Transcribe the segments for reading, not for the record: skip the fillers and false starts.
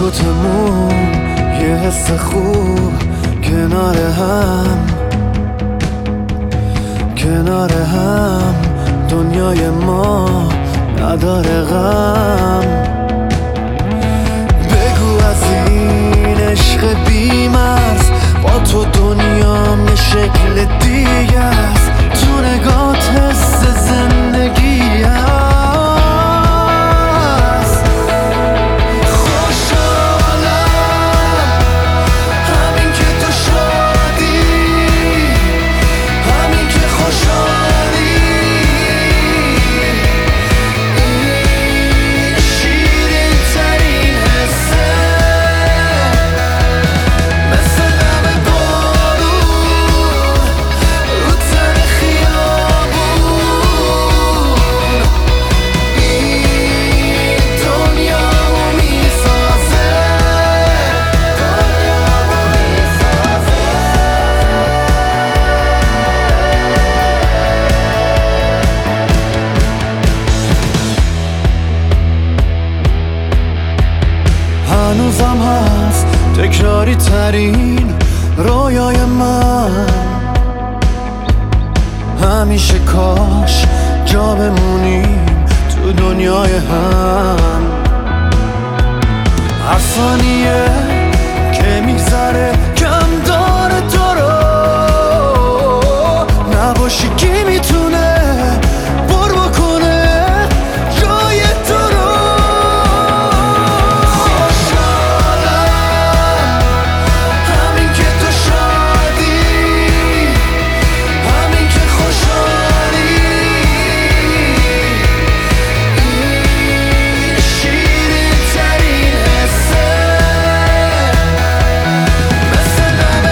سکوتمون یه حس خوب کنار هم دنیای ما نداره غم. بگو از این عشق بی‌مرز با تو دنیام یه شکل دیگه است، تو نگات حس زندگی است. خوشحالم همین که تو شادی، همین که خوشحالی، این شیرین ترین حسه، مثل دم بارون رو تن خیابون، این دنیامو میسازه، دنیامو میسازه. هنوزم هست تکراری ترین رویای من، همیشه کاش جا بمونیم تو دنیای هم. هر ثانیه که میگذره کم داره تو رو، نباشی کی میتونه پر بکنه جای تو رو. خوشحالم همین که تو شادی، همین که خوشحالی، این شیرین ترین حسه، مثل دم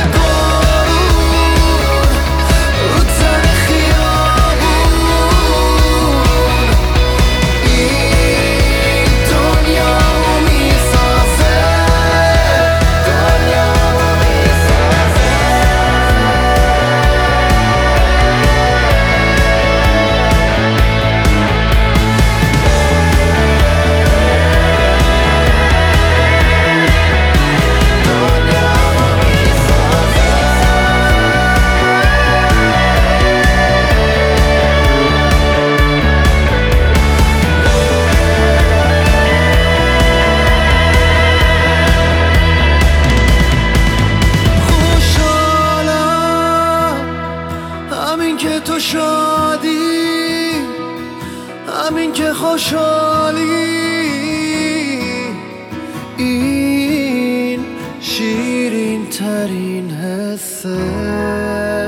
بارون رو تن خیابون، این دنیامو میسازه، دنیامو میسازه. خوشحالم همین که تو شادی، همین که خوشحالی، این شیرین ترین حسه.